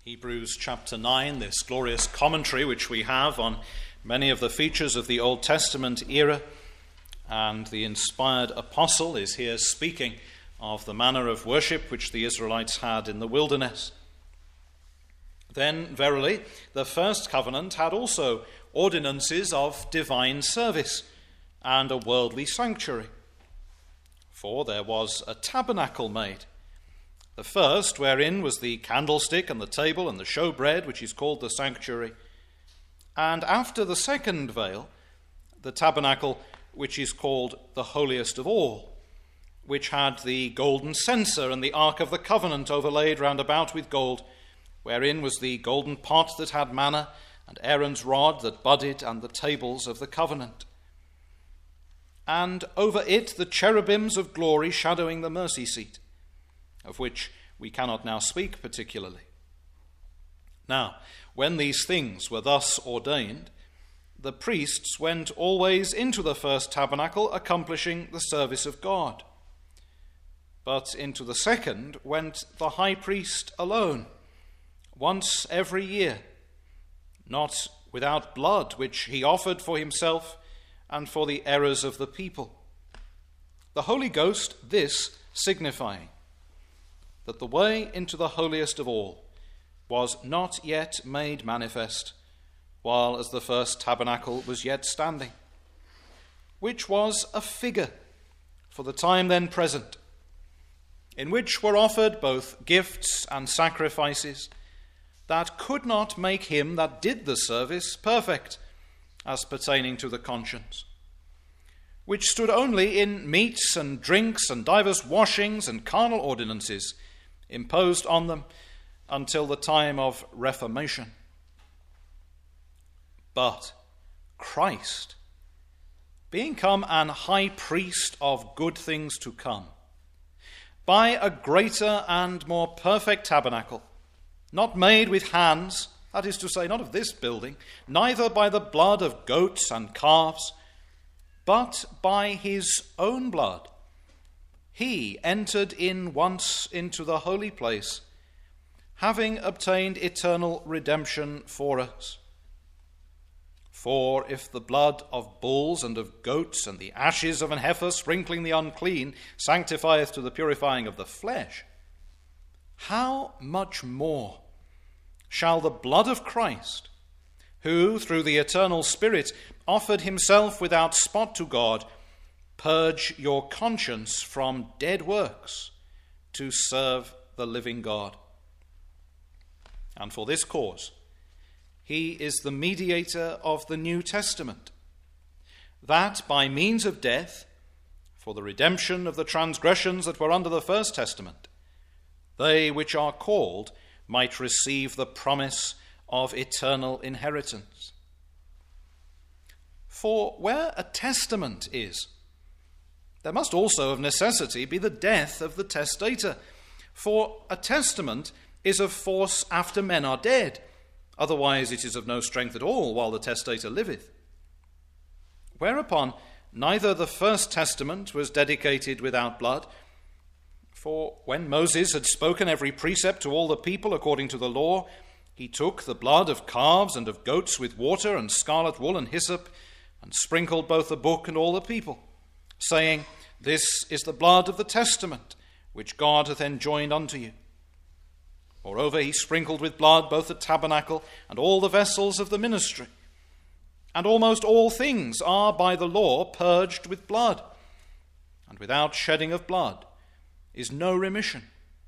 Hebrews chapter 9, this glorious commentary which we have on many of the features of the Old Testament era, and the inspired apostle is here speaking of the manner of worship which the Israelites had in the wilderness. Then, verily, the first covenant had also ordinances of divine service and a worldly sanctuary. For there was a tabernacle made, the first wherein was the candlestick and the table and the showbread, which is called the sanctuary. And after the second veil, the tabernacle which is called the holiest of all, which had the golden censer and the ark of the covenant overlaid round about with gold, wherein was the golden pot that had manna, and Aaron's rod that budded, and the tables of the covenant. And over it the cherubims of glory shadowing the mercy seat, of which we cannot now speak particularly. Now, when these things were thus ordained, the priests went always into the first tabernacle, accomplishing the service of God. But into the second went the high priest alone, once every year, not without blood, which he offered for himself and for the errors of the people. The Holy Ghost this signifying, that the way into the holiest of all was not yet made manifest, while as the first tabernacle was yet standing, which was a figure for the time then present, in which were offered both gifts and sacrifices that could not make him that did the service perfect, as pertaining to the conscience, which stood only in meats and drinks and divers washings and carnal ordinances, imposed on them until the time of Reformation. But Christ, being come an high priest of good things to come, by a greater and more perfect tabernacle, not made with hands, that is to say, not of this building, neither by the blood of goats and calves, but by his own blood, he entered in once into the holy place, having obtained eternal redemption for us. For if the blood of bulls and of goats and the ashes of an heifer sprinkling the unclean sanctifieth to the purifying of the flesh, how much more shall the blood of Christ, who through the eternal Spirit offered himself without spot to God, purge your conscience from dead works to serve the living God? And for this cause, he is the mediator of the New Testament, that by means of death, for the redemption of the transgressions that were under the first testament, they which are called might receive the promise of eternal inheritance. For where a testament is, there must also of necessity be the death of the testator. For a testament is of force after men are dead, otherwise it is of no strength at all while the testator liveth. Whereupon neither the first testament was dedicated without blood, for when Moses had spoken every precept to all the people according to the law, he took the blood of calves and of goats with water and scarlet wool and hyssop, and sprinkled both the book and all the people, saying, This is the blood of the testament, which God hath enjoined unto you. Moreover, he sprinkled with blood both the tabernacle and all the vessels of the ministry. And almost all things are by the law purged with blood, and without shedding of blood is no remission.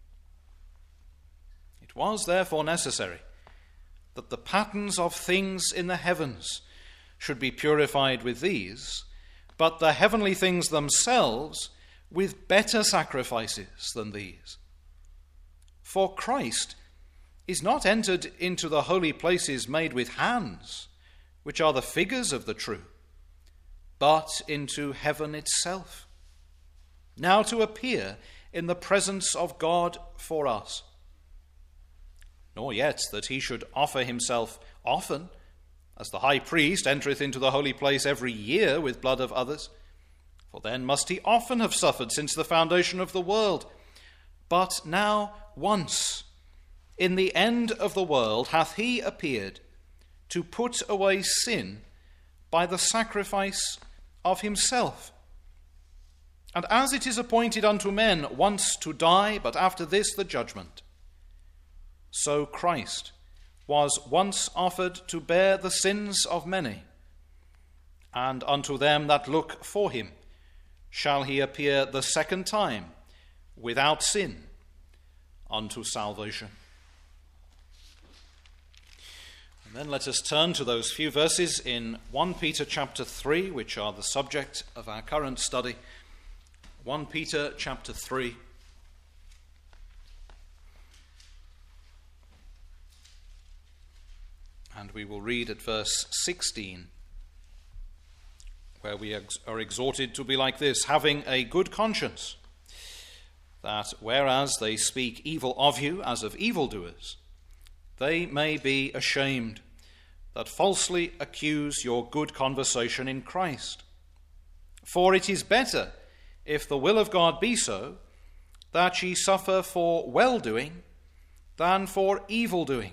It was therefore necessary that the patterns of things in the heavens should be purified with these, but the heavenly things themselves with better sacrifices than these. For Christ is not entered into the holy places made with hands, which are the figures of the true, but into heaven itself, now to appear in the presence of God for us. Nor yet that he should offer himself often, as the high priest entereth into the holy place every year with blood of others. For then must he often have suffered since the foundation of the world. But now once, in the end of the world hath he appeared to put away sin by the sacrifice of himself. And as it is appointed unto men once to die, but after this the judgment, so Christ was once offered to bear the sins of many, and unto them that look for him shall he appear the second time without sin unto salvation. And then let us turn to those few verses in 1 Peter chapter 3, which are the subject of our current study. 1 Peter chapter 3. And we will read at verse 16, where we are exhorted to be like this: having a good conscience, that whereas they speak evil of you as of evildoers, they may be ashamed that falsely accuse your good conversation in Christ. For it is better, if the will of God be so, that ye suffer for well-doing than for evil-doing.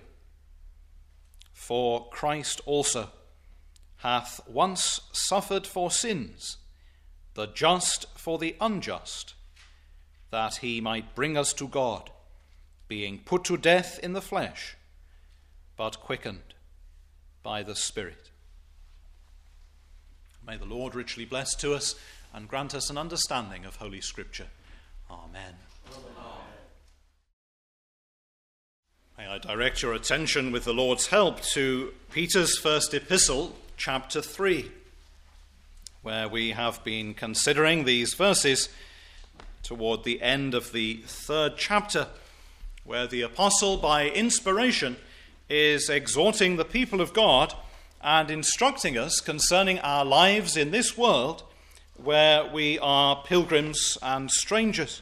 For Christ also hath once suffered for sins, the just for the unjust, that he might bring us to God, being put to death in the flesh, but quickened by the Spirit. May the Lord richly bless to us and grant us an understanding of Holy Scripture. Amen. May I direct your attention with the Lord's help to Peter's first epistle, chapter 3, where we have been considering these verses toward the end of the third chapter, where the apostle, by inspiration, is exhorting the people of God and instructing us concerning our lives in this world where we are pilgrims and strangers.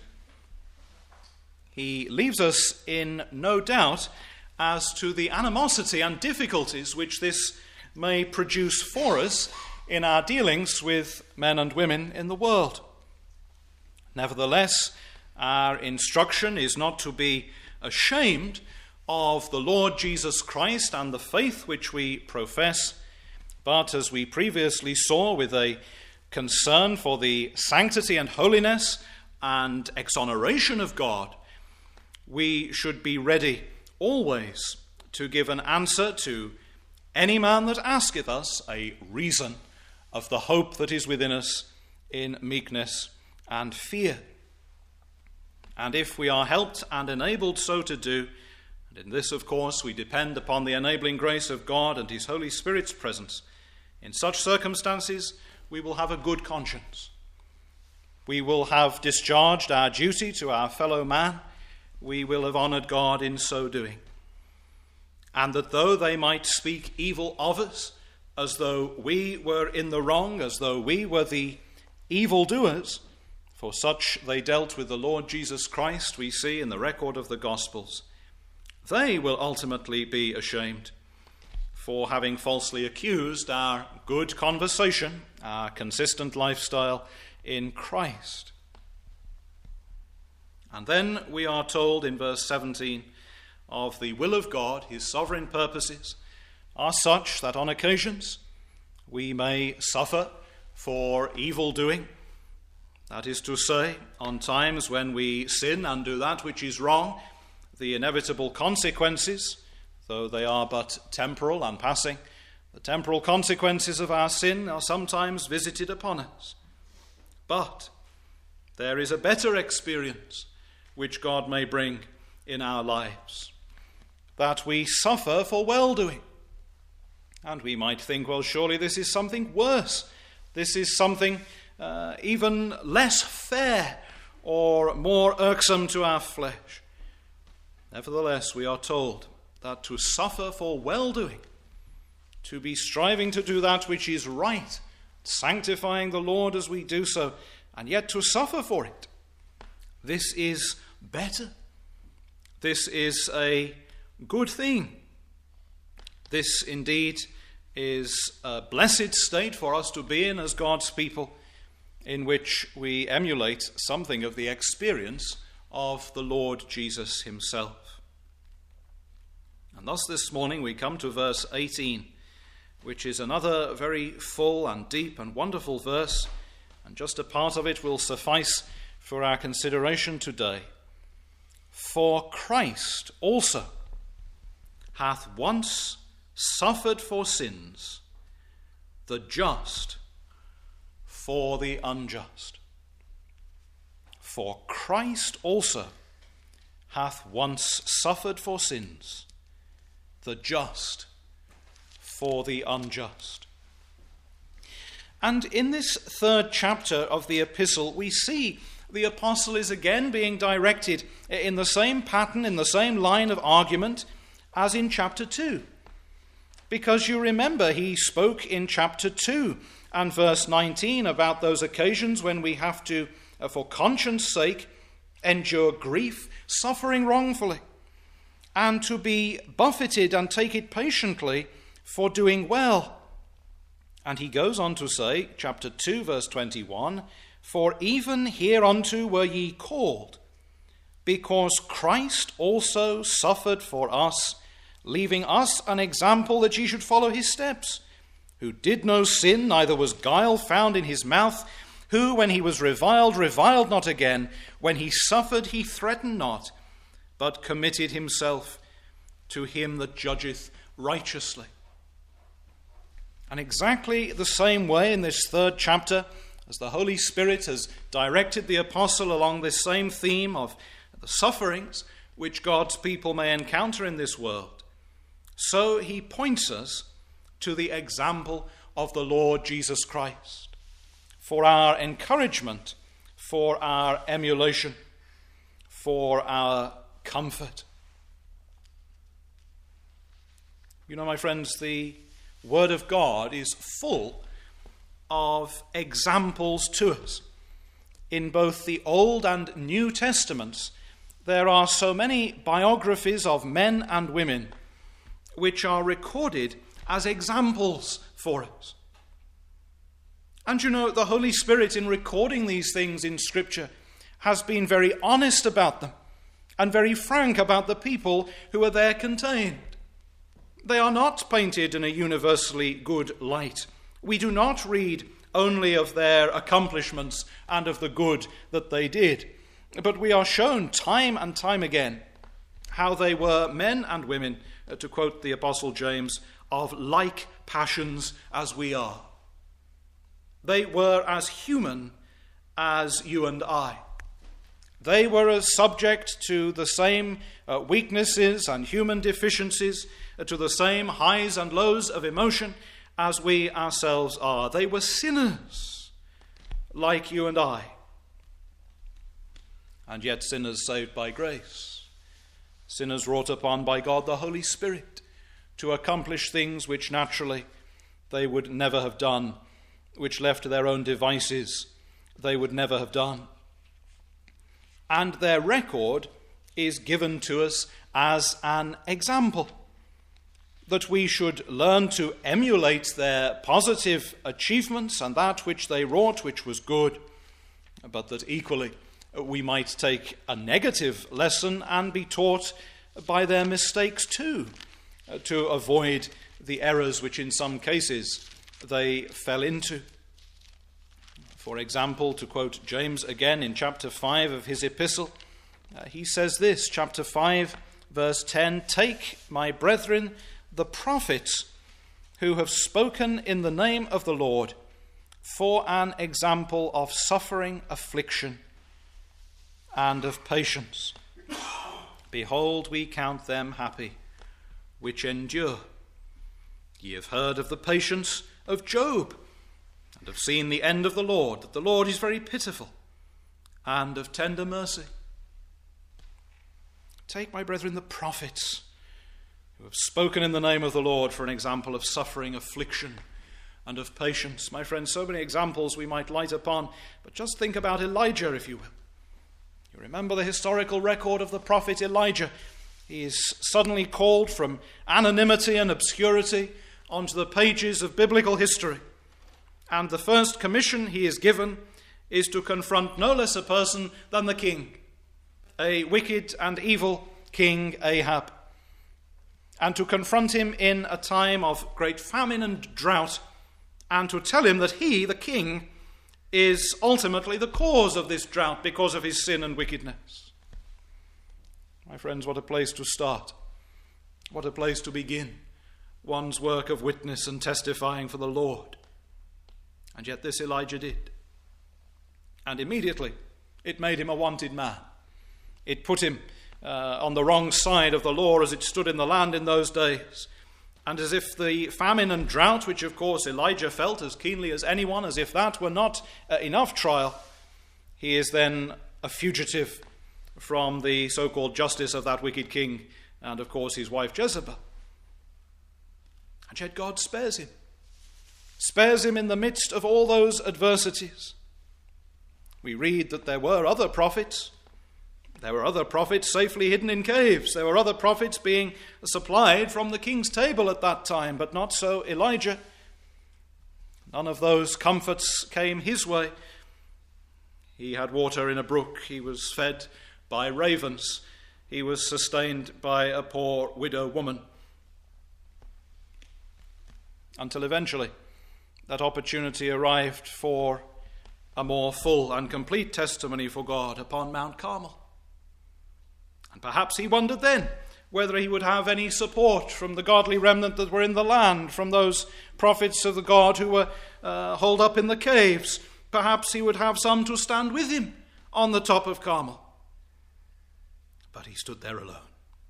He leaves us in no doubt as to the animosity and difficulties which this may produce for us in our dealings with men and women in the world. Nevertheless, our instruction is not to be ashamed of the Lord Jesus Christ and the faith which we profess, but as we previously saw, with a concern for the sanctity and holiness and exoneration of God, we should be ready always to give an answer to any man that asketh us a reason of the hope that is within us in meekness and fear. And if we are helped and enabled so to do, and in this, of course, we depend upon the enabling grace of God and his Holy Spirit's presence, in such circumstances we will have a good conscience. We will have discharged our duty to our fellow man. We will have honoured God in so doing. And that though they might speak evil of us, as though we were in the wrong, as though we were the evildoers, for such they dealt with the Lord Jesus Christ, we see in the record of the Gospels, they will ultimately be ashamed for having falsely accused our good conversation, our consistent lifestyle in Christ. And then we are told in verse 17 of the will of God. His sovereign purposes are such that on occasions we may suffer for evil doing. That is to say, on times when we sin and do that which is wrong, the inevitable consequences, though they are but temporal and passing, the temporal consequences of our sin are sometimes visited upon us. But there is a better experience which God may bring in our lives, that we suffer for well-doing. And we might think, well, surely this is something worse. This is something even less fair or more irksome to our flesh. Nevertheless, we are told that to suffer for well-doing, to be striving to do that which is right, sanctifying the Lord as we do so, and yet to suffer for it, this is better. This is a good thing. This indeed is a blessed state for us to be in as God's people, in which we emulate something of the experience of the Lord Jesus himself. And thus this morning we come to verse 18, which is another very full and deep and wonderful verse, and just a part of it will suffice for our consideration today. For Christ also hath once suffered for sins, the just for the unjust. For Christ also hath once suffered for sins, the just for the unjust. And in this third chapter of the epistle, we see the apostle is again being directed in the same pattern, in the same line of argument as in chapter 2. Because you remember he spoke in chapter 2 and verse 19 about those occasions when we have to, for conscience sake, endure grief, suffering wrongfully, and to be buffeted and take it patiently for doing well. And he goes on to say, chapter 2, verse 21, for even hereunto were ye called, because Christ also suffered for us, leaving us an example that ye should follow his steps, who did no sin, neither was guile found in his mouth, who, when he was reviled, reviled not again, when he suffered, he threatened not, but committed himself to him that judgeth righteously. And exactly the same way in this third chapter, as the Holy Spirit has directed the apostle along this same theme of the sufferings which God's people may encounter in this world, so he points us to the example of the Lord Jesus Christ for our encouragement, for our emulation, for our comfort. You know, my friends, the Word of God is full of examples to us. In both the Old and New Testaments, there are so many biographies of men and women which are recorded as examples for us. And you know, the Holy Spirit, in recording these things in Scripture, has been very honest about them and very frank about the people who are there contained. They are not painted in a universally good light. We do not read only of their accomplishments and of the good that they did, but we are shown time and time again how they were men and women, to quote the Apostle James, of like passions as we are. They were as human as you and I. They were as subject to the same weaknesses and human deficiencies, to the same highs and lows of emotion as we ourselves are. They were sinners like you and I, and yet sinners saved by grace, sinners wrought upon by God the Holy Spirit to accomplish things which naturally they would never have done, which left to their own devices they would never have done. And their record is given to us as an example, that we should learn to emulate their positive achievements and that which they wrought, which was good, but that equally we might take a negative lesson and be taught by their mistakes too, to avoid the errors which in some cases they fell into. For example, to quote James again in chapter 5 of his epistle, he says this, chapter 5, verse 10, "Take, my brethren, the prophets who have spoken in the name of the Lord for an example of suffering, affliction, and of patience. Behold, we count them happy which endure. Ye have heard of the patience of Job, and have seen the end of the Lord, that the Lord is very pitiful and of tender mercy. Take, my brethren, the prophets who have spoken in the name of the Lord for an example of suffering, affliction, and of patience." My friends, so many examples we might light upon, but just think about Elijah, if you will. You remember the historical record of the prophet Elijah. He is suddenly called from anonymity and obscurity onto the pages of biblical history. And the first commission he is given is to confront no less a person than the king, a wicked and evil King Ahab. and to confront him in a time of great famine and drought, and to tell him that he, the king, is ultimately the cause of this drought because of his sin and wickedness. My friends, what a place to start. What a place to begin one's work of witness and testifying for the Lord. And yet this Elijah did. And immediately it made him a wanted man. It put him on the wrong side of the law as it stood in the land in those days. And as if the famine and drought, which of course Elijah felt as keenly as anyone, as if that were not enough trial, he is then a fugitive from the so-called justice of that wicked king and of course his wife Jezebel. And yet God spares him in the midst of all those adversities. We read that there were other prophets. There were other prophets safely hidden in caves. There were other prophets being supplied from the king's table at that time, but not so Elijah. None of those comforts came his way. He had water in a brook. He was fed by ravens. He was sustained by a poor widow woman. Until eventually that opportunity arrived for a more full and complete testimony for God upon Mount Carmel. And perhaps he wondered then whether he would have any support from the godly remnant that were in the land, from those prophets of the God who were holed up in the caves. Perhaps he would have some to stand with him on the top of Carmel. But he stood there alone.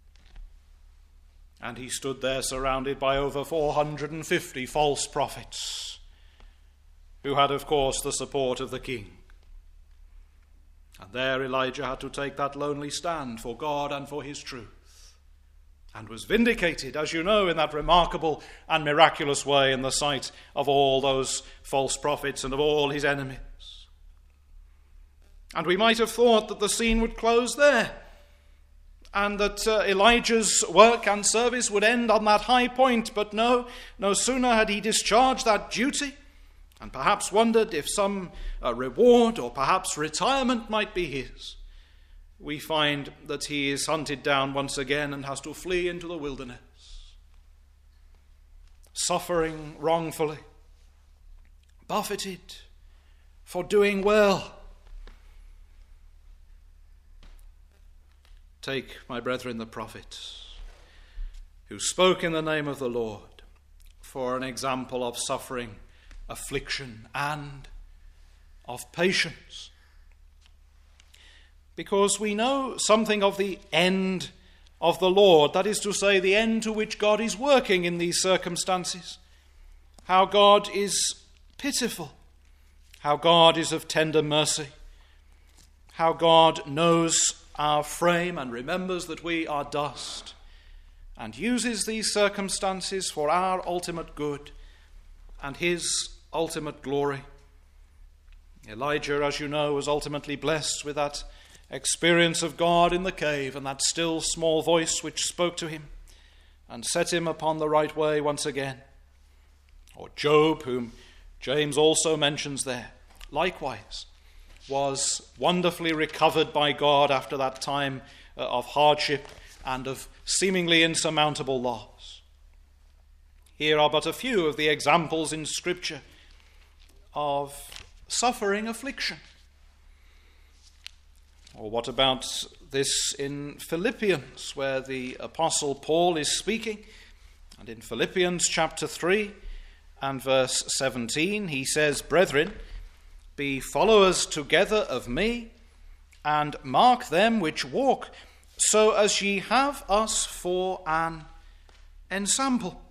And he stood there surrounded by over 450 false prophets, who had, of course, the support of the king. And there Elijah had to take that lonely stand for God and for his truth, and was vindicated, as you know, in that remarkable and miraculous way in the sight of all those false prophets and of all his enemies. And we might have thought that the scene would close there, and that Elijah's work and service would end on that high point. But no sooner had he discharged that duty, and perhaps wondered if some reward or perhaps retirement might be his, we find that he is hunted down once again and has to flee into the wilderness, suffering wrongfully, buffeted for doing well. Take, my brethren, the prophets, who spoke in the name of the Lord, for an example of suffering, affliction, and of patience. Because we know something of the end of the Lord, that is to say, the end to which God is working in these circumstances. How God is pitiful, how God is of tender mercy, how God knows our frame and remembers that we are dust, and uses these circumstances for our ultimate good and his ultimate glory. Elijah, as you know, was ultimately blessed with that experience of God in the cave and that still small voice which spoke to him and set him upon the right way once again. Or Job, whom James also mentions there, likewise was wonderfully recovered by God after that time of hardship and of seemingly insurmountable loss. Here are but a few of the examples in Scripture of suffering affliction. Or what about this in Philippians, where the Apostle Paul is speaking? And in Philippians chapter 3 and verse 17, he says, "Brethren, be followers together of me, and mark them which walk, so as ye have us for an ensample."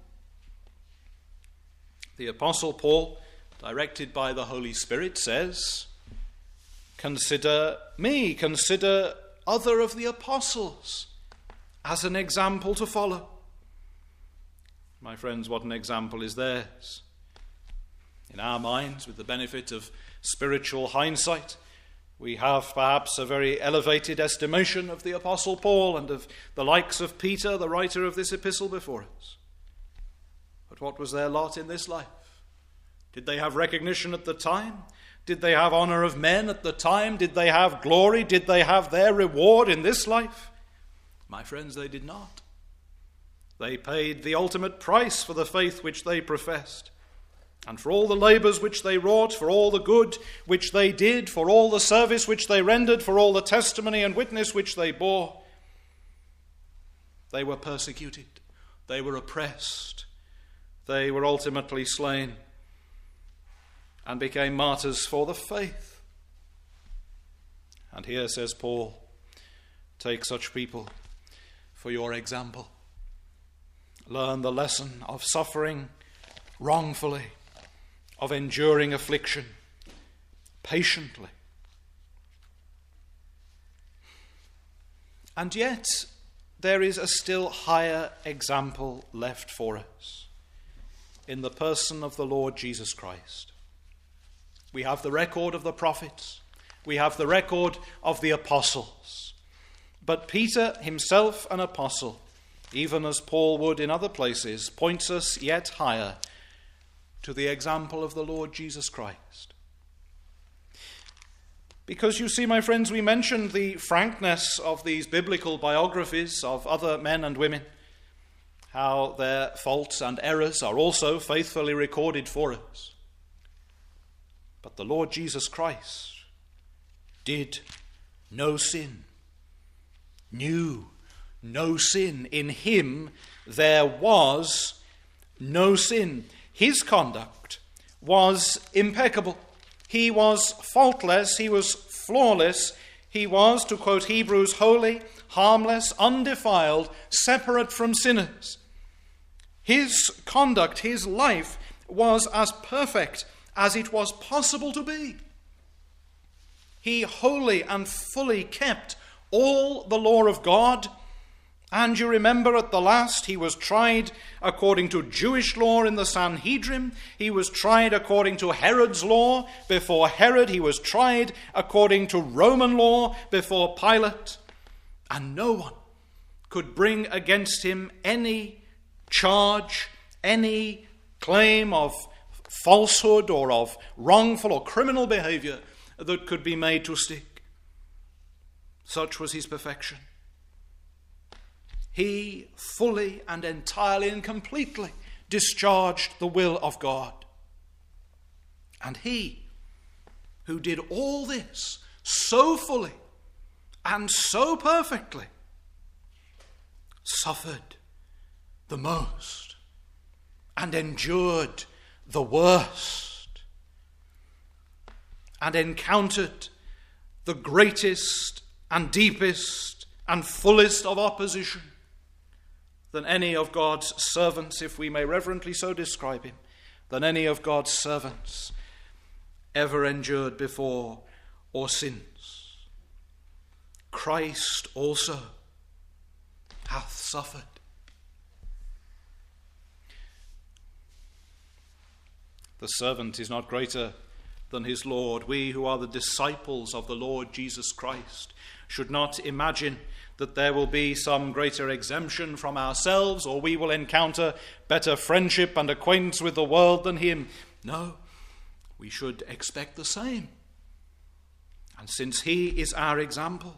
The Apostle Paul, directed by the Holy Spirit, says, consider me, consider other of the apostles as an example to follow. My friends, what an example is theirs. In our minds, with the benefit of spiritual hindsight, we have perhaps a very elevated estimation of the Apostle Paul and of the likes of Peter, the writer of this epistle before us. But what was their lot in this life? Did they have recognition at the time? Did they have honor of men at the time? Did they have glory? Did they have their reward in this life? My friends, they did not. They paid the ultimate price for the faith which they professed, and for all the labours which they wrought, for all the good which they did, for all the service which they rendered, for all the testimony and witness which they bore. They were persecuted, they were oppressed, they were ultimately slain, and became martyrs for the faith. And here, says Paul, take such people for your example. Learn the lesson of suffering wrongfully, of enduring affliction patiently. And yet, there is a still higher example left for us in the person of the Lord Jesus Christ. We have the record of the prophets. We have the record of the apostles. But Peter, himself an apostle, even as Paul would in other places, points us yet higher to the example of the Lord Jesus Christ. Because you see, my friends, we mentioned the frankness of these biblical biographies of other men and women, how their faults and errors are also faithfully recorded for us. But the Lord Jesus Christ did no sin, knew no sin. In him there was no sin. His conduct was impeccable. He was faultless. He was flawless. He was, to quote Hebrews, holy, harmless, undefiled, separate from sinners. His conduct, his life, was as perfect as it was possible to be. He wholly and fully kept all the law of God. And you remember at the last he was tried according to Jewish law in the Sanhedrin. He was tried according to Herod's law before Herod. He was tried according to Roman law before Pilate. And no one could bring against him any charge, any claim of falsehood or of wrongful or criminal behavior that could be made to stick. Such was his perfection. He fully and entirely and completely discharged the will of God. And he who did all this so fully and so perfectly suffered the most and endured the worst and encountered the greatest and deepest and fullest of opposition than any of God's servants, if we may reverently so describe him, than any of God's servants ever endured before or since. Christ also hath suffered. The servant is not greater than his Lord. We who are the disciples of the Lord Jesus Christ should not imagine that there will be some greater exemption from ourselves, or we will encounter better friendship and acquaintance with the world than him. No, we should expect the same. And since he is our example,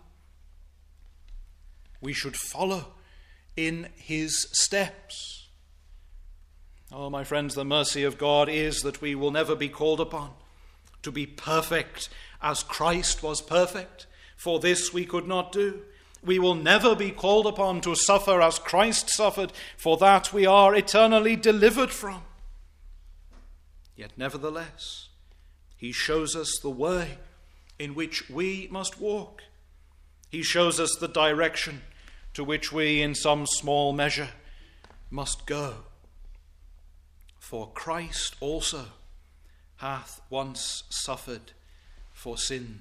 we should follow in his steps. Oh, my friends, the mercy of God is that we will never be called upon to be perfect as Christ was perfect, for this we could not do. We will never be called upon to suffer as Christ suffered, for that we are eternally delivered from. Yet nevertheless, he shows us the way in which we must walk. He shows us the direction to which we, in some small measure, must go. For Christ also hath once suffered for sins.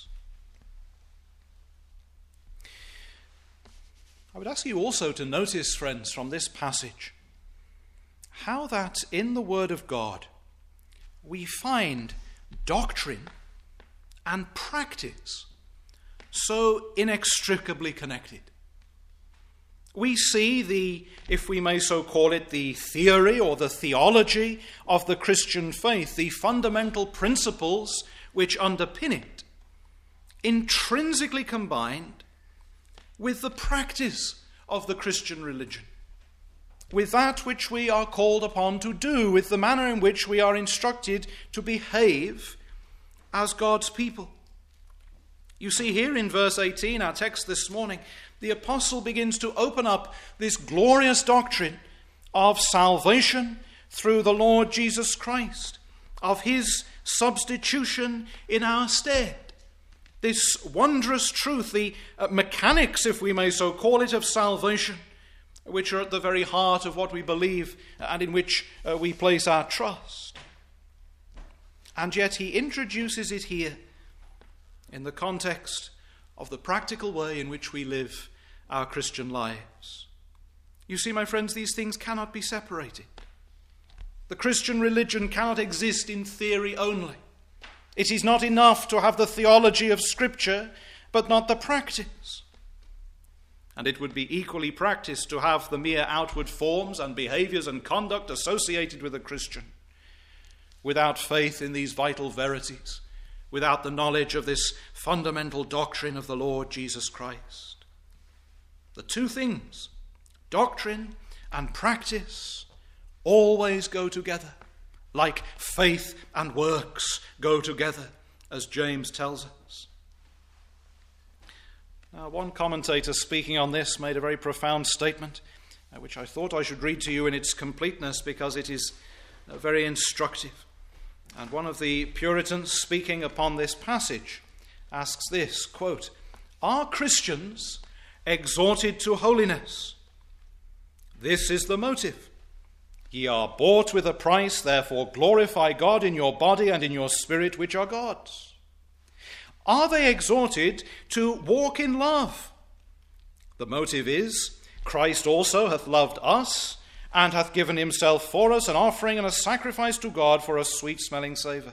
I would ask you also to notice, friends, from this passage, how that in the Word of God we find doctrine and practice so inextricably connected. We see the, if we may so call it, the theory or the theology of the Christian faith, the fundamental principles which underpin it, intrinsically combined with the practice of the Christian religion. with that which we are called upon to do, with the manner in which we are instructed to behave as God's people. You see here in verse 18, our text this morning, the apostle begins to open up this glorious doctrine of salvation through the Lord Jesus Christ, of his substitution in our stead. This wondrous truth, the mechanics, if we may so call it, of salvation, which are at the very heart of what we believe and in which we place our trust. And yet he introduces it here in the context of the practical way in which we live our Christian lives. You see, my friends, these things cannot be separated. The Christian religion cannot exist in theory only. It is not enough to have the theology of Scripture, but not the practice. And it would be equally practiced to have the mere outward forms and behaviors and conduct associated with a Christian, without faith in these vital verities, without the knowledge of this fundamental doctrine of the Lord Jesus Christ. The two things, doctrine and practice, always go together, like faith and works go together, as James tells us. Now, one commentator speaking on this made a very profound statement, which I thought I should read to you in its completeness because it is very instructive. And one of the Puritans speaking upon this passage asks this, quote, "Are Christians exhorted to holiness? This is the motive. Ye are bought with a price, therefore glorify God in your body and in your spirit, which are God's. Are they exhorted to walk in love? The motive is, Christ also hath loved us, and hath given himself for us an offering and a sacrifice to God for a sweet-smelling savour.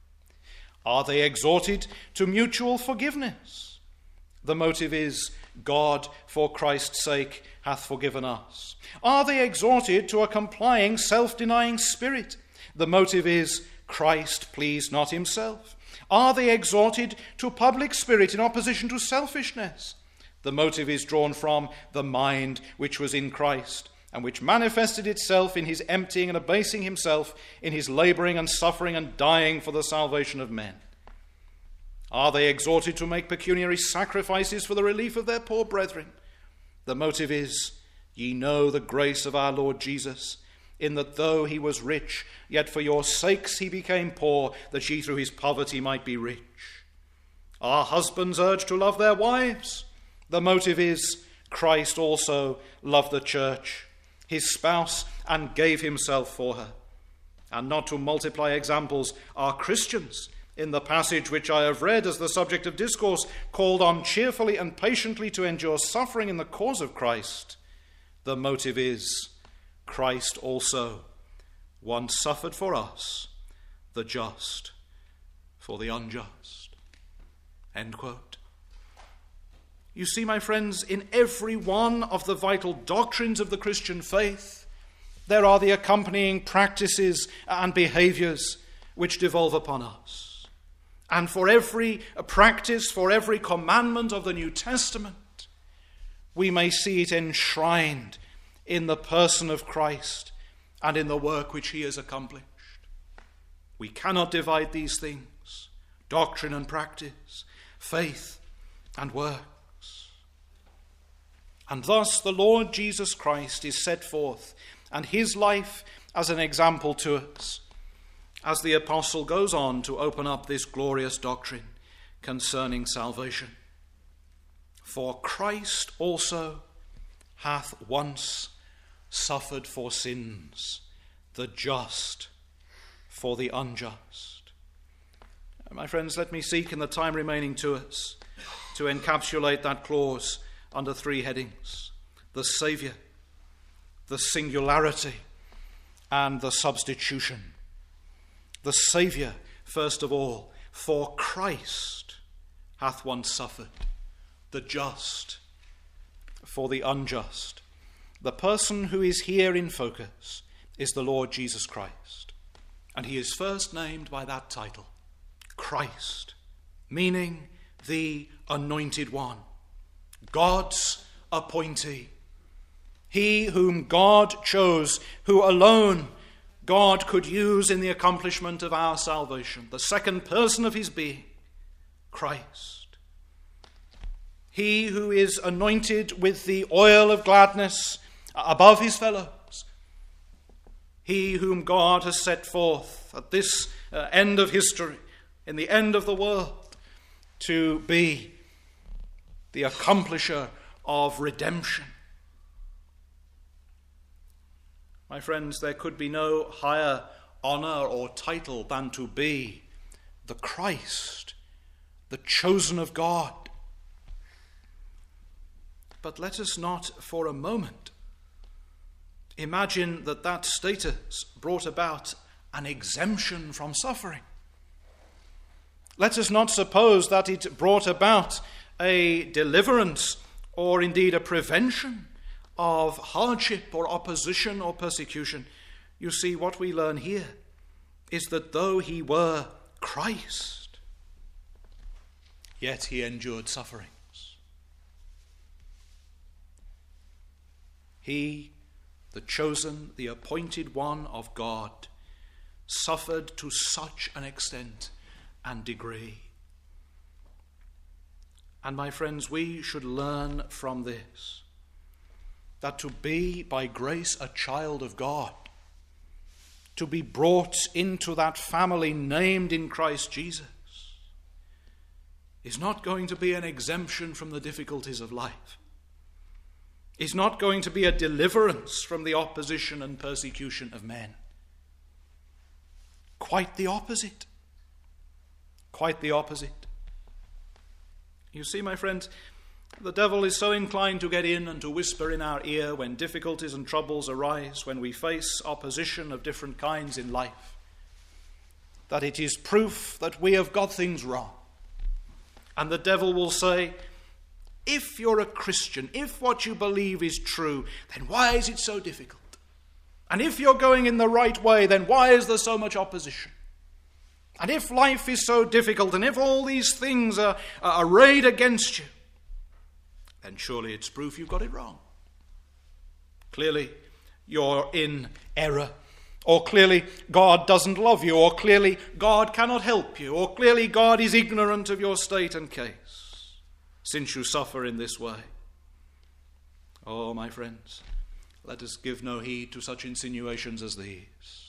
Are they exhorted to mutual forgiveness? The motive is, God, for Christ's sake, hath forgiven us. Are they exhorted to a complying, self-denying spirit? The motive is, Christ pleased not himself. Are they exhorted to public spirit in opposition to selfishness? The motive is drawn from the mind which was in Christ, and which manifested itself in his emptying and abasing himself, in his labouring and suffering and dying for the salvation of men. Are they exhorted to make pecuniary sacrifices for the relief of their poor brethren? The motive is, ye know the grace of our Lord Jesus, in that though he was rich, yet for your sakes he became poor, that ye through his poverty might be rich. Are husbands urged to love their wives? The motive is, Christ also loved the church, his spouse, and gave himself for her. And not to multiply examples, are Christians, in the passage which I have read as the subject of discourse, called on cheerfully and patiently to endure suffering in the cause of Christ? The motive is, Christ also once suffered for us, the just for the unjust." End quote. You see, my friends, in every one of the vital doctrines of the Christian faith, there are the accompanying practices and behaviors which devolve upon us. And for every practice, for every commandment of the New Testament, we may see it enshrined in the person of Christ and in the work which he has accomplished. We cannot divide these things, doctrine and practice, faith and work. And thus the Lord Jesus Christ is set forth, and his life as an example to us, as the apostle goes on to open up this glorious doctrine concerning salvation. For Christ also hath once suffered for sins, the just for the unjust. My friends, let me seek in the time remaining to us to encapsulate that clause under three headings: the Saviour, the singularity, and the substitution. The Saviour, first of all, for Christ hath once suffered, the just for the unjust. The person who is here in focus is the Lord Jesus Christ, and he is first named by that title, Christ, meaning the Anointed One, God's appointee. He whom God chose, who alone God could use in the accomplishment of our salvation, the second person of his being, Christ. He who is anointed with the oil of gladness above his fellows. He whom God has set forth at this end of history, in the end of the world, to be the accomplisher of redemption. My friends, there could be no higher honor or title than to be the Christ, the chosen of God. But let us not for a moment imagine that that status brought about an exemption from suffering. Let us not suppose that it brought about a deliverance or indeed a prevention of hardship or opposition or persecution. You see, what we learn here is that though he were Christ, yet he endured sufferings. He, the chosen, the appointed one of God, suffered to such an extent and degree. And my friends, we should learn from this that to be by grace a child of God, to be brought into that family named in Christ Jesus, is not going to be an exemption from the difficulties of life. Is not going to be a deliverance from the opposition and persecution of men. Quite the opposite. Quite the opposite. You see, my friends, the devil is so inclined to get in and to whisper in our ear when difficulties and troubles arise, when we face opposition of different kinds in life, that it is proof that we have got things wrong. And the devil will say, if you're a Christian, if what you believe is true, then why is it so difficult? And if you're going in the right way, then why is there so much opposition? And if life is so difficult, and if all these things are arrayed against you, then surely it's proof you've got it wrong. Clearly, you're in error. Or clearly, God doesn't love you. Or clearly, God cannot help you. Or clearly, God is ignorant of your state and case, since you suffer in this way. Oh, my friends, let us give no heed to such insinuations as these.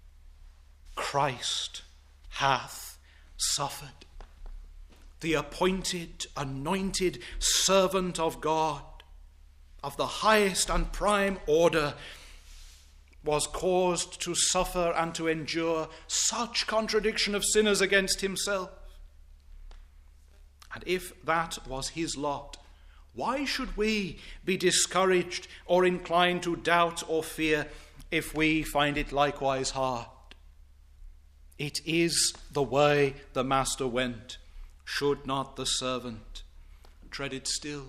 Christ hath suffered. The appointed, anointed servant of God, of the highest and prime order, was caused to suffer and to endure such contradiction of sinners against himself. And if that was his lot, why should we be discouraged or inclined to doubt or fear if we find it likewise hard? It is the way the Master went. Should not the servant tread it still?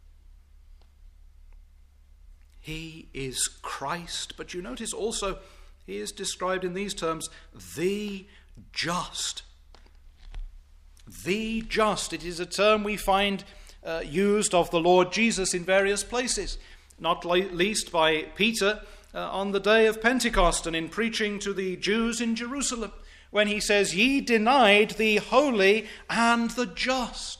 He is Christ, but you notice also he is described in these terms, the just. The just. It is a term we find used of the Lord Jesus in various places, not least by Peter on the day of Pentecost and in preaching to the Jews in Jerusalem, when he says, ye denied the holy and the just.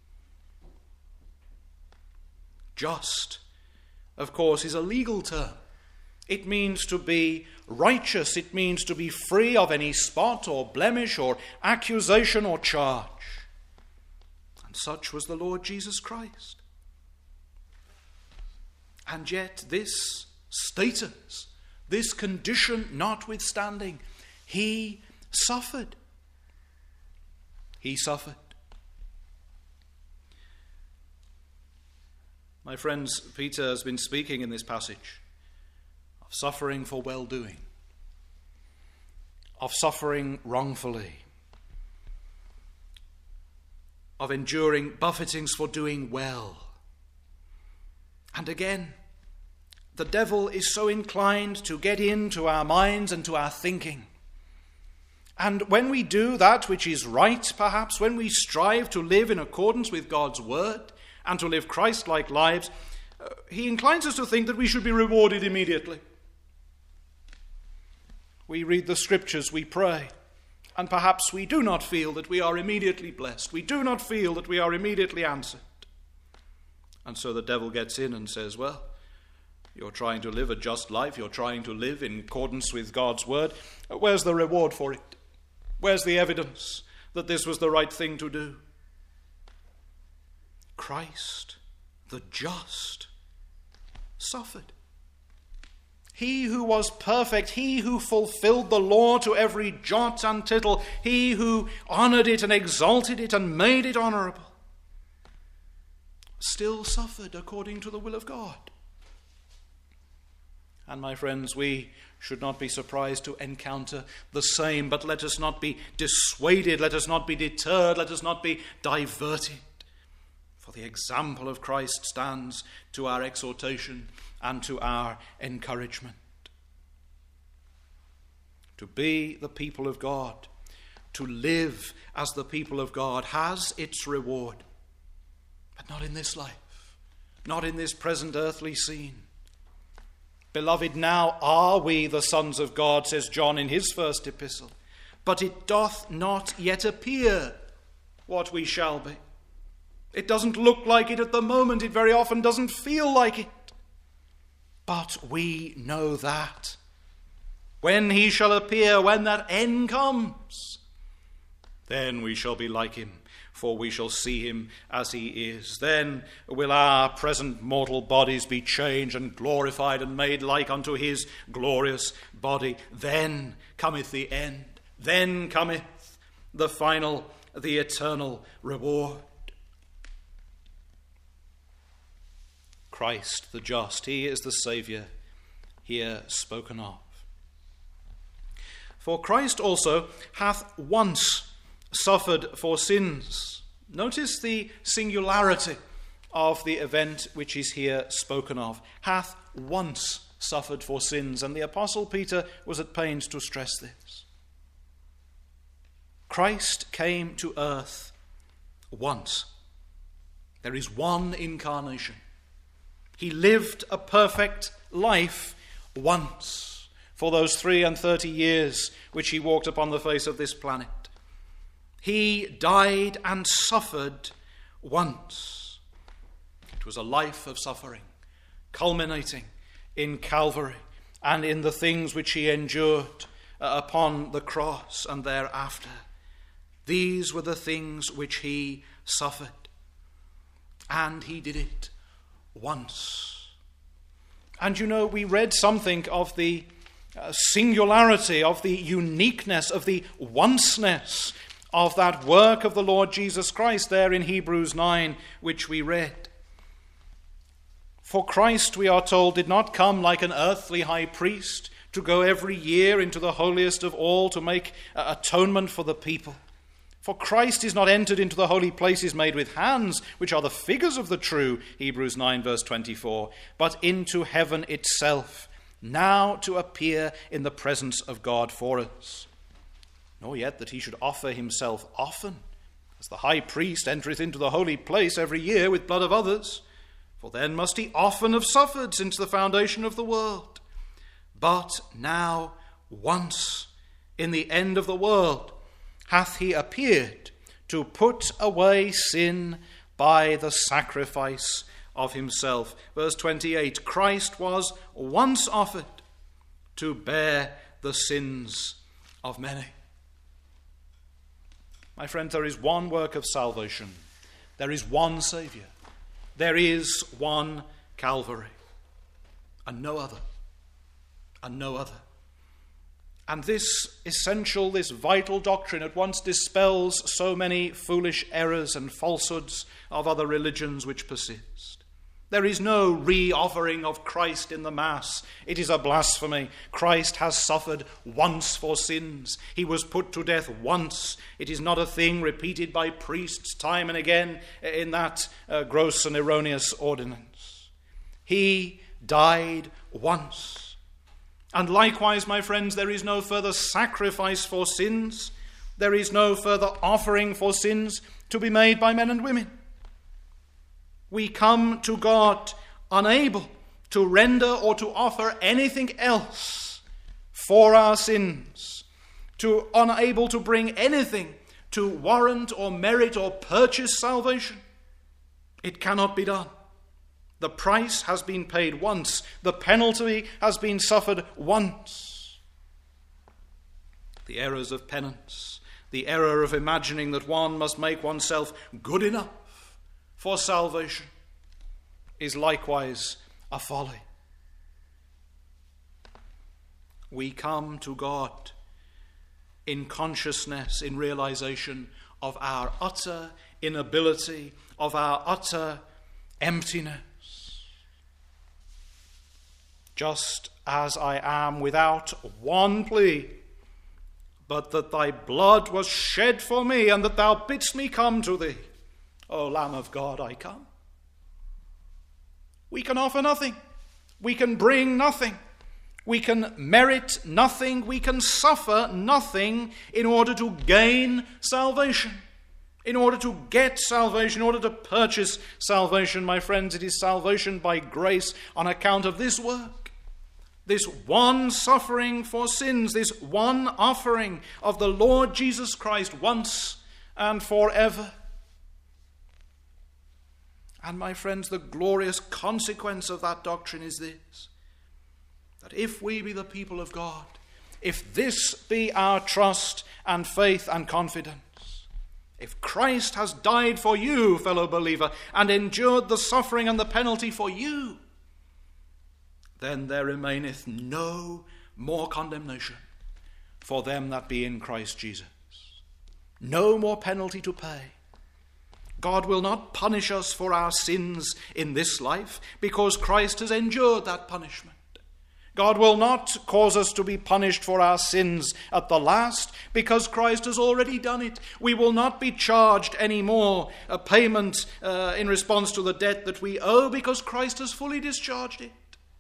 Just, of course, is a legal term. It means to be righteous. It means to be free of any spot or blemish or accusation or charge. And such was the Lord Jesus Christ. And yet this status, this condition notwithstanding, he suffered. He suffered. My friends, Peter has been speaking in this passage of suffering for well-doing, of suffering wrongfully, of enduring buffetings for doing well. And again, the devil is so inclined to get into our minds and to our thinking. And when we do that which is right, perhaps, when we strive to live in accordance with God's word and to live Christ-like lives, he inclines us to think that we should be rewarded immediately. We read the scriptures, we pray, and perhaps we do not feel that we are immediately blessed. We do not feel that we are immediately answered. And so the devil gets in and says, well, you're trying to live a just life. You're trying to live in accordance with God's word. Where's the reward for it? Where's the evidence that this was the right thing to do? Christ, the just, suffered. He who was perfect, he who fulfilled the law to every jot and tittle, he who honored it and exalted it and made it honorable, still suffered according to the will of God. And my friends, we should not be surprised to encounter the same, but let us not be dissuaded, let us not be deterred, let us not be diverted. For the example of Christ stands to our exhortation and to our encouragement. To be the people of God, to live as the people of God, has its reward, but not in this life, not in this present earthly scene. Beloved, now are we the sons of God, says John in his first epistle, but it doth not yet appear what we shall be. It doesn't look like it at the moment. It very often doesn't feel like it. But we know that when he shall appear, when that end comes, then we shall be like him, for we shall see him as he is. Then will our present mortal bodies be changed and glorified and made like unto his glorious body. Then cometh the end. Then cometh the final, the eternal reward. Christ the just, he is the Saviour here spoken of. For Christ also hath once suffered for sins. Notice the singularity of the event which is here spoken of. Hath once suffered for sins. And the Apostle Peter was at pains to stress this. Christ came to earth once. There is one incarnation. He lived a perfect life once for those 33 years which he walked upon the face of this planet. He died and suffered once. It was a life of suffering, culminating in Calvary and in the things which he endured upon the cross and thereafter. These were the things which he suffered. And he did it once. And you know, we read something of the singularity, of the uniqueness, of the onceness of that work of the Lord Jesus Christ there in Hebrews 9, which we read. For Christ, we are told, did not come like an earthly high priest to go every year into the holiest of all to make atonement for the people. For Christ is not entered into the holy places made with hands, which are the figures of the true, Hebrews 9 verse 24, but into heaven itself, now to appear in the presence of God for us. Nor yet that he should offer himself often, as the high priest entereth into the holy place every year with blood of others, for then must he often have suffered since the foundation of the world. But now once, in the end of the world, hath he appeared to put away sin by the sacrifice of himself. Verse 28, Christ was once offered to bear the sins of many. My friends, there is one work of salvation. There is one Saviour. There is one Calvary. And no other. And no other. And this essential, this vital doctrine at once dispels so many foolish errors and falsehoods of other religions which persist. There is no re-offering of Christ in the Mass. It is a blasphemy. Christ has suffered once for sins. He was put to death once. It is not a thing repeated by priests time and again in that gross and erroneous ordinance. He died once. And likewise, my friends, there is no further sacrifice for sins. There is no further offering for sins to be made by men and women. We come to God unable to render or to offer anything else for our sins, unable to bring anything to warrant or merit or purchase salvation. It cannot be done. The price has been paid once. The penalty has been suffered once. The errors of penance, the error of imagining that one must make oneself good enough for salvation, is likewise a folly. We come to God in consciousness, in realization of our utter inability, of our utter emptiness. Just as I am without one plea, but that thy blood was shed for me, and that thou bidst me come to thee. O Lamb of God, I come. We can offer nothing. We can bring nothing. We can merit nothing. We can suffer nothing in order to gain salvation. In order to get salvation, in order to purchase salvation, my friends, it is salvation by grace on account of this work. This one suffering for sins, this one offering of the Lord Jesus Christ once and forever. And my friends, the glorious consequence of that doctrine is this: that if we be the people of God, if this be our trust and faith and confidence, if Christ has died for you, fellow believer, and endured the suffering and the penalty for you, then there remaineth no more condemnation for them that be in Christ Jesus. No more penalty to pay. God will not punish us for our sins in this life, because Christ has endured that punishment. God will not cause us to be punished for our sins at the last, because Christ has already done it. We will not be charged any more a payment in response to the debt that we owe, because Christ has fully discharged it.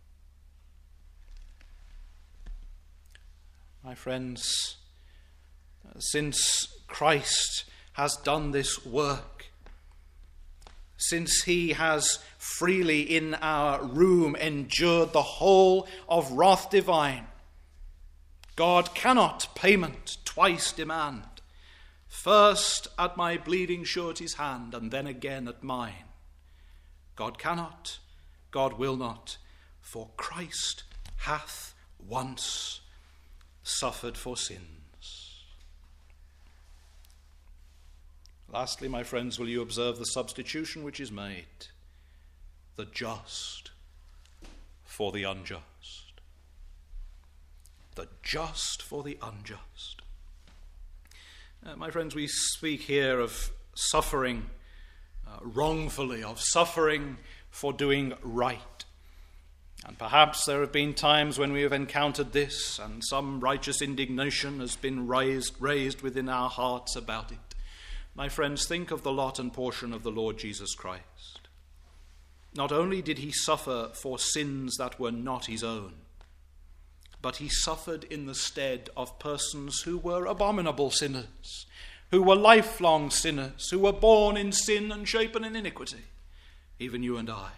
My friends, since Christ has done this work, since he has freely in our room endured the whole of wrath divine, God cannot payment twice demand, first at my bleeding surety's hand, and then again at mine. God cannot, God will not, for Christ hath once suffered for sins. Lastly, my friends, will you observe the substitution which is made? The just for the unjust. The just for the unjust. My friends, we speak here of suffering wrongfully, of suffering for doing right. And perhaps there have been times when we have encountered this, and some righteous indignation has been raised within our hearts about it. My friends, think of the lot and portion of the Lord Jesus Christ. Not only did he suffer for sins that were not his own, but he suffered in the stead of persons who were abominable sinners, who were lifelong sinners, who were born in sin and shapen in iniquity, even you and I.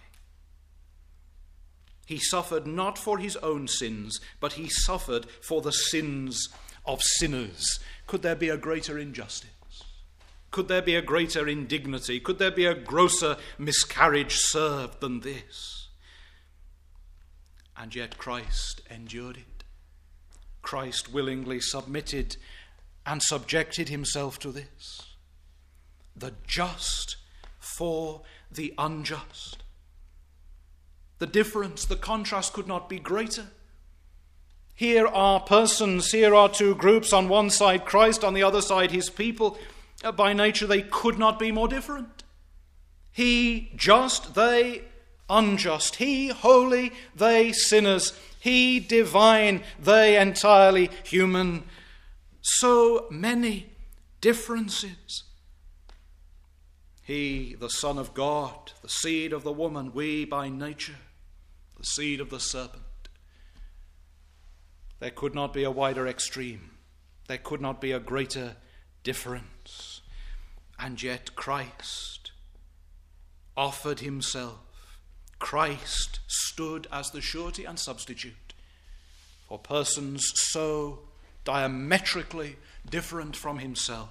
He suffered not for his own sins, but he suffered for the sins of sinners. Could there be a greater injustice? Could there be a greater indignity? Could there be a grosser miscarriage served than this? And yet Christ endured it. Christ willingly submitted and subjected himself to this. The just for the unjust. The difference, the contrast could not be greater. Here are persons, here are two groups, on one side Christ, on the other side his people. By nature they could not be more different. He just, they unjust. He holy, they sinners. He divine, they entirely human. So many differences. He, the Son of God, the seed of the woman, we by nature, the seed of the serpent. There could not be a wider extreme. There could not be a greater difference. And yet Christ offered himself Christ stood as the surety and substitute for persons so diametrically different from himself.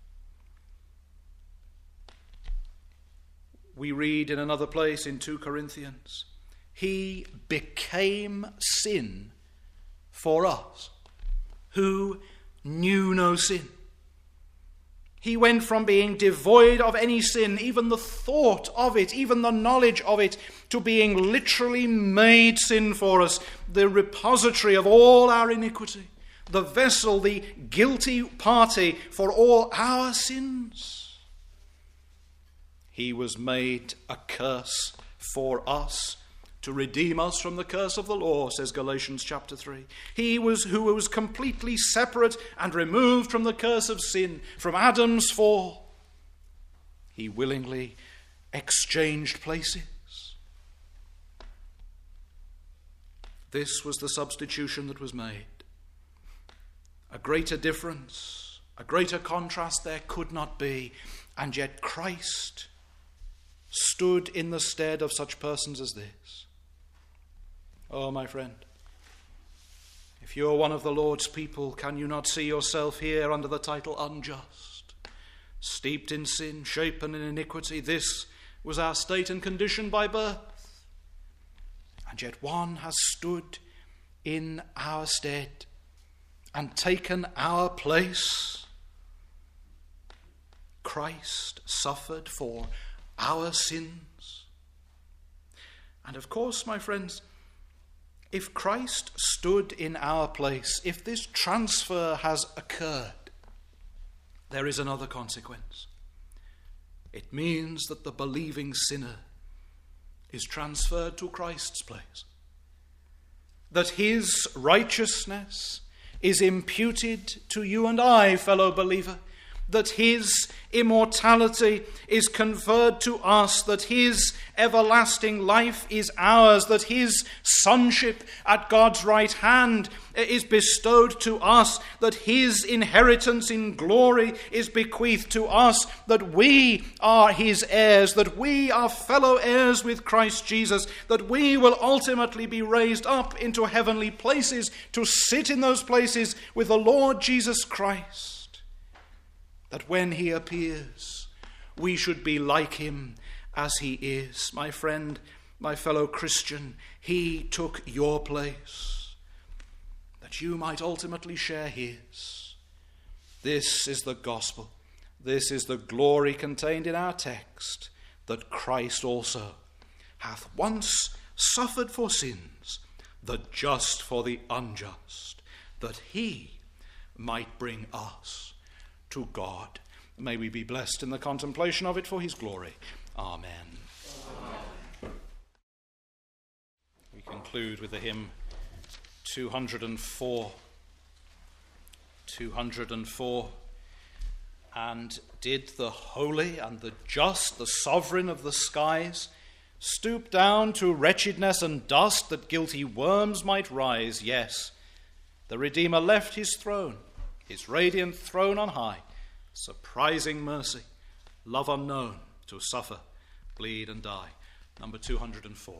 We read in another place in 2 Corinthians, he became sin for us who knew no sin. He went from being devoid of any sin, even the thought of it, even the knowledge of it, to being literally made sin for us, the repository of all our iniquity, the vessel, the guilty party for all our sins. He was made a curse for us, to redeem us from the curse of the law, says Galatians chapter 3. He was who was completely separate and removed from the curse of sin, from Adam's fall. He willingly exchanged places. This was the substitution that was made. A greater difference, a greater contrast there could not be, and yet Christ stood in the stead of such persons as this. Oh, my friend, if you are one of the Lord's people, can you not see yourself here under the title unjust? Steeped in sin, shapen in iniquity, this was our state and condition by birth. And yet one has stood in our stead and taken our place. Christ suffered for our sins. And of course, my friends, if Christ stood in our place, if this transfer has occurred, there is another consequence. It means that the believing sinner is transferred to Christ's place. That his righteousness is imputed to you and I, fellow believer. That his immortality is conferred to us, that his everlasting life is ours, that his sonship at God's right hand is bestowed to us, that his inheritance in glory is bequeathed to us, that we are his heirs, that we are fellow heirs with Christ Jesus, that we will ultimately be raised up into heavenly places to sit in those places with the Lord Jesus Christ. That when he appears, we should be like him as he is. My friend, my fellow Christian, he took your place, that you might ultimately share his. This is the gospel. This is the glory contained in our text, that Christ also hath once suffered for sins, the just for the unjust, that he might bring us to God. May we be blessed in the contemplation of it for his glory. Amen. Amen. We conclude with the hymn 204. 204. And did the holy and the just, the sovereign of the skies, stoop down to wretchedness and dust that guilty worms might rise? Yes, the Redeemer left his throne, his radiant throne on high, surprising mercy, love unknown, to suffer, bleed and die. Number 204.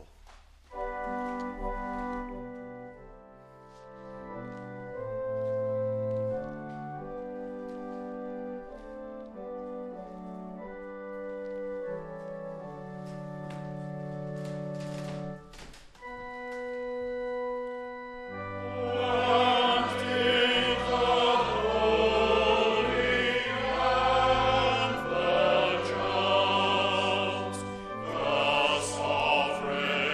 Sovereign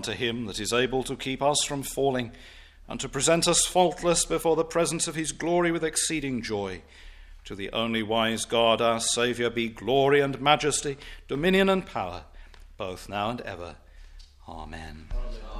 unto him that is able to keep us from falling, and to present us faultless before the presence of his glory with exceeding joy. To the only wise God, our Saviour, be glory and majesty, dominion and power, both now and ever. Amen. Amen.